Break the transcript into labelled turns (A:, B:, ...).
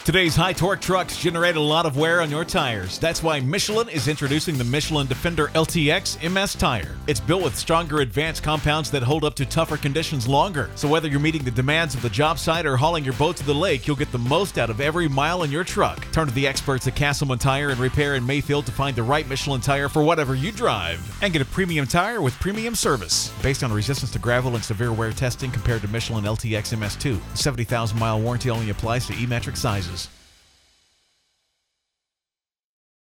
A: Today's high-torque trucks generate a lot of wear on your tires. That's why Michelin is introducing the Michelin Defender LTX MS tire. It's built with stronger advanced compounds that hold up to tougher conditions longer. So whether you're meeting the demands of the job site or hauling your boat to the lake, you'll get the most out of every mile in your truck. Turn to the experts at Castleman Tire and Repair in Mayfield to find the right Michelin tire for whatever you drive. And get a premium tire with premium service. Based on resistance to gravel and severe wear testing compared to Michelin LTX MS2. The 70,000-mile warranty only applies to E-metric sizes.